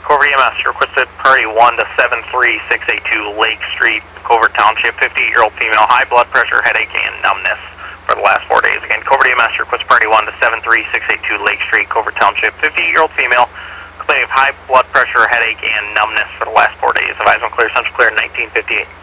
Covert EMS, you requested priority 1 to 73682 Lake Street, Covert Township, 58-year-old female, high blood pressure, headache, and numbness for the last 4 days. Again, Covert EMS, you requested priority 1 to 73682 Lake Street, Covert Township, 58-year-old female, complaining of high blood pressure, headache, and numbness for the last 4 days. Advise on clear, central clear, 1958.